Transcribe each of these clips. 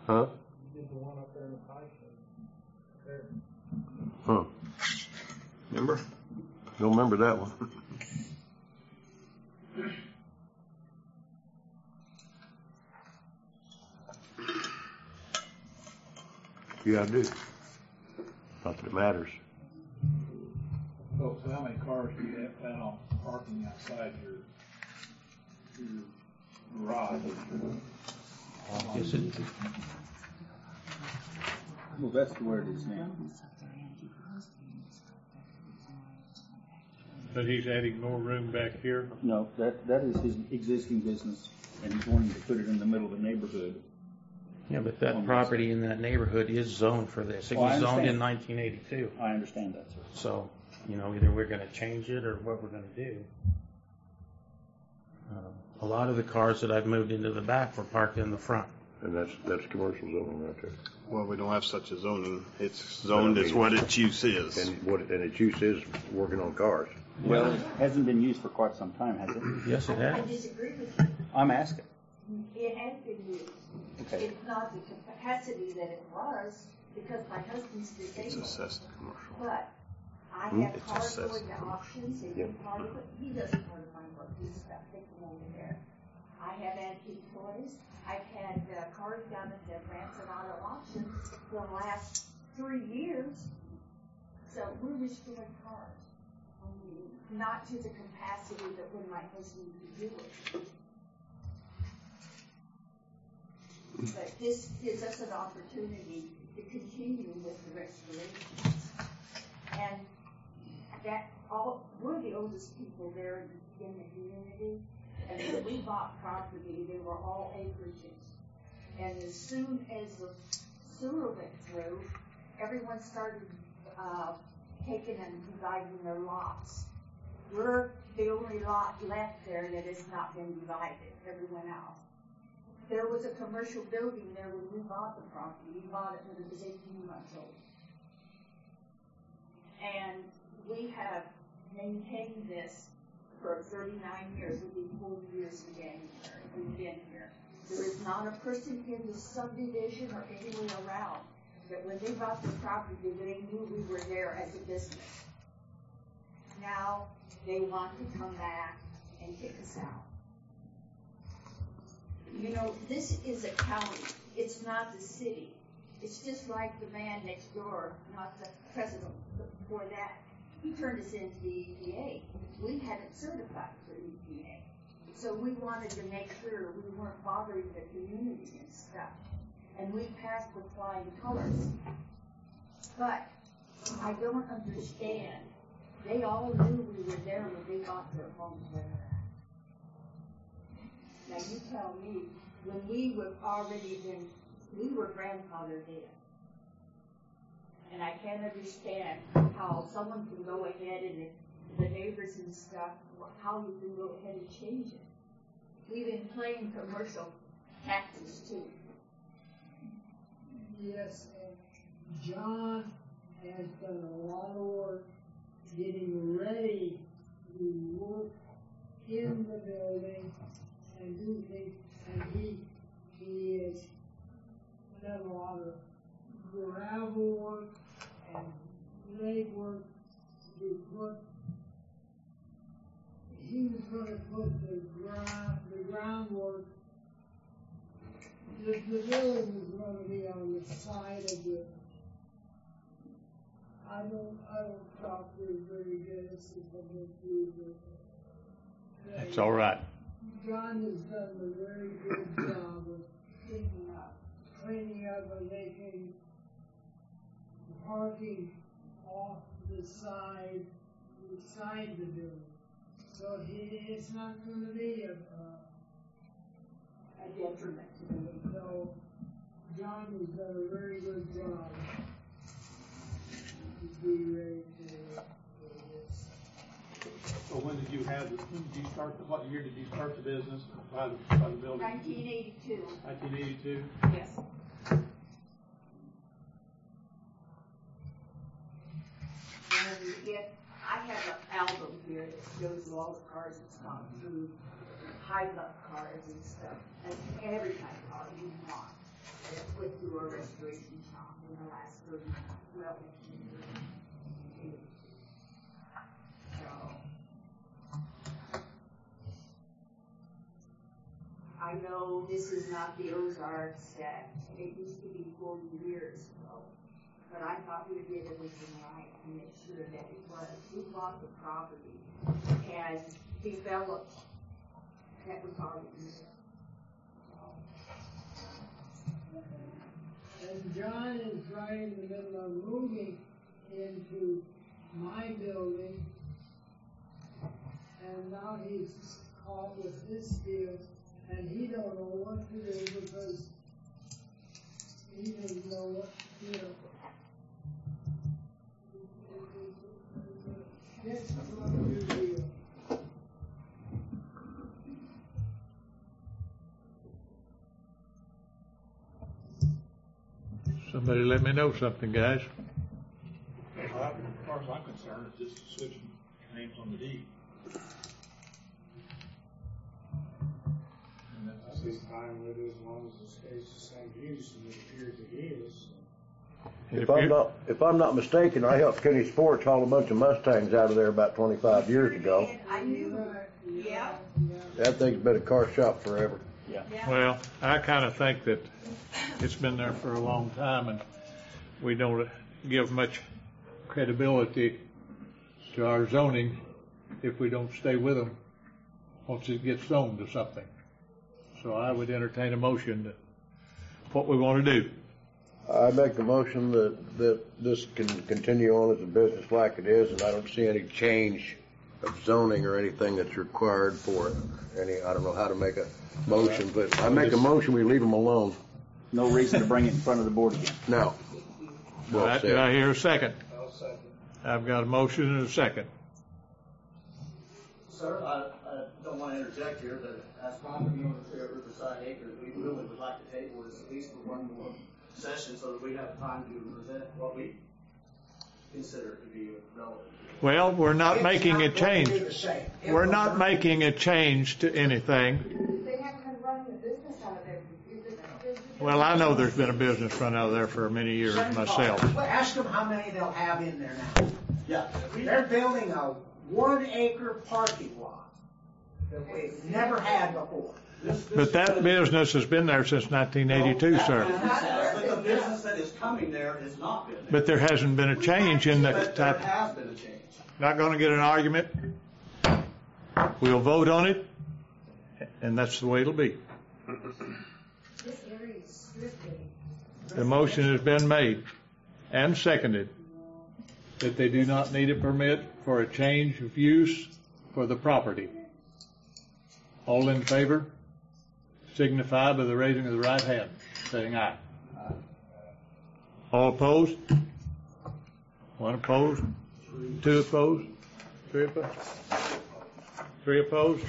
Huh? You did the one up there in the pike. There. Huh. Remember? Don't remember that one. Yeah, I do. Not that it matters. Oh, so how many cars do you have plan on parking outside your garage? Yes, it, Well, that's where it is now. But he's adding more room back here. No, that is his existing business, and he's wanting to put it in the middle of the neighborhood. yeah, but that property in that neighborhood is zoned for this. It Well, I was zoned in understand. 1982. I understand that, sir. So, either we're going to change it or what we're going to do. A lot of the cars that I've moved into the back were parked in the front. And that's commercial zoning right there. Well, we don't have such a zoning. It's zoned as what its use is. And its use is working on cars. Well, it hasn't been used for quite some time, has it? Yes, it I has. disagree with you. I'm asking. It has been used. Okay. It's not the capacity that it was because my husband's It's disabled. assessed commercial. But I have It's cars assessed. going to auctions. They do part of it. He doesn't part of my work. He's stuff. Take them over there. I have antique toys. I've had cars down at the Branson Auto Auction for the last 3 years. So we're restoring cars. Not to the capacity that when my husband could do it. But this gives us an opportunity to continue with the restorations. And we're the oldest people there in the community. And when we bought property, they were all acreages. And as soon as the sewer went through, everyone started taking and dividing their lots. We're the only lot left there that has not been divided, everyone else. There was a commercial building there when we bought the property. We bought it when it was 18 months old. And we have maintained this for 39 years. We'll be 40 years in January. We've been here. There is not a person in the subdivision or anywhere around that when they bought the property, they knew we were there as a business. Now they want to come back and kick us out. This is a county. It's not the city. It's just like the man next door, not the president before that. He turned us into the EPA. We hadn't certified for EPA. So we wanted to make sure we weren't bothering the community and stuff. And we passed with flying colors. But I don't understand. They all knew we were there when they bought their homes where they're at. Now you tell me, when we were grandfathered in. And I can't understand how someone can go ahead and the neighbors and stuff, how you can go ahead and change it. We've been playing commercial taxes too. Yes, and John has done a lot of work getting ready to work in the building and do things, and he has done a lot of gravel work and leg work. He was going to put the groundwork. The building was going to be on the side of the. I don't talk very good. This is what they do. That's all right. John has done a very good job of cleaning up and making parking off the side of the building. So it's not going to be a detriment to them. So John has done a very good job to be ready for this. So when did you start, what year did you start the business, by the building? 1982. 1982? Yes. And I have an album here that shows you all the cars that's gone through, high-up cars and stuff, and every kind of car you want, with a restoration shop in the last 30, well, years. So, I know this is not the Ozarks that it used to be 40 years ago, but I thought we did everything right to make sure that it was. We bought the property and developed that was already there. And John is right in the middle of moving into my building, and now he's caught with this deal, and he don't know what to do because he doesn't know what, you know. It's not a new deal. Somebody let me know something, guys. As far as I'm concerned, it's just switching names on the deed. And that's I'd be fine with it as long as it stays the same use and it appears it is. If I'm not mistaken, I helped Kenny Sports haul a bunch of Mustangs out of there about 25 years ago. I knew, yeah. That thing's been a car shop forever. Yeah. Well, I kind of think that it's been there for a long time, and we don't give much credibility to our zoning if we don't stay with them once it gets zoned to something. So I would entertain a motion to what we want to do. I make a motion that this can continue on as a business like it is, and I don't see any change of zoning or anything that's required for it. I don't know how to make a motion, but I make a motion we leave them alone. No reason to bring it in front of the board again. No. All right, did I hear a second? I'll second. I've got a motion and a second. Sir, I don't want to interject here, but as property owners here at Riverside Acres, we really would like to table this at least for one more session so that we have time to present what we consider to be relevant. Well, we're not making a change. We're not making a change to anything. They haven't been running a business out of there. Well, I know there's been a business run out of there for many years myself. Well, ask them how many they'll have in there now. Yeah. They're building a 1 acre parking lot that we've never had before. But that business has been there since 1982, sir. But the business that is coming there has not been there. But there hasn't been a change in the But there type. has been a change. Not going to get an argument. We'll vote on it, and that's the way it'll be. This area is strictly. The motion has been made and seconded that they do not need a permit for a change of use for the property. All in favor, signify by the raising of the right hand, saying aye. All opposed? 1 opposed? 2 opposed? 3 opposed? 3 opposed?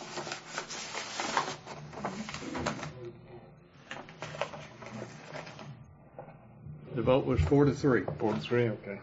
The vote was 4-3. 4-3, okay.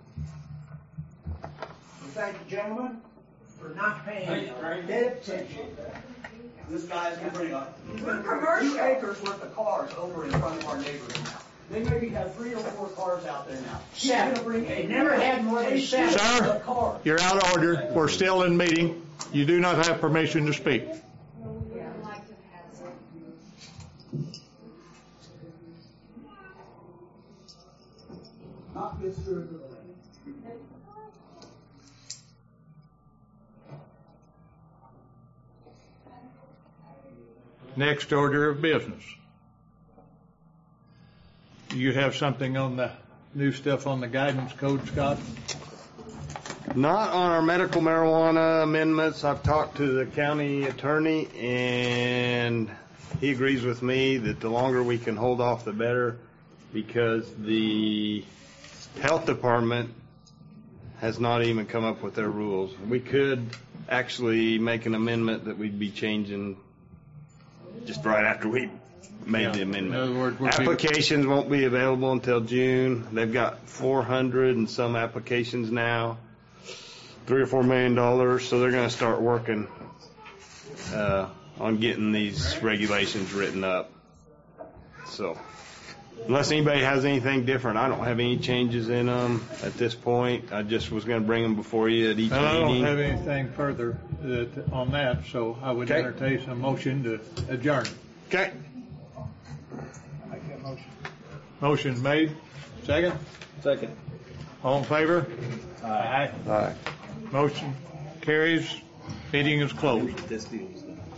Thank you, gentlemen, for not paying dead attention. This guy's going to bring up 2 acres worth of cars over in front of our neighborhood now. They maybe have 3 or 4 cars out there now. He's going to bring a never had more than 7 Sir, cars. you're out of order. We're still in meeting. You do not have permission to speak. Not good steward of the land. Next order of business. You have something on the new stuff on the guidance code, Scott? Not on our medical marijuana amendments. I've talked to the county attorney, and he agrees with me that the longer we can hold off, the better, because the health department has not even come up with their rules. We could actually make an amendment that we'd be changing just right after we made the amendment. In other words, Applications won't be available until June. They've got 400 and some applications now, $3 or $4 million. So they're going to start working on getting these regulations written up. So Unless anybody has anything different, I don't have any changes in them at this point. I just was going to bring them before you at each And I don't meeting. have anything further on that, so I would Okay. entertain a motion to adjourn. Okay. Make that motion. Motion made. Second? Second. All in favor? Aye. All right. Motion carries. Meeting is closed. This deal is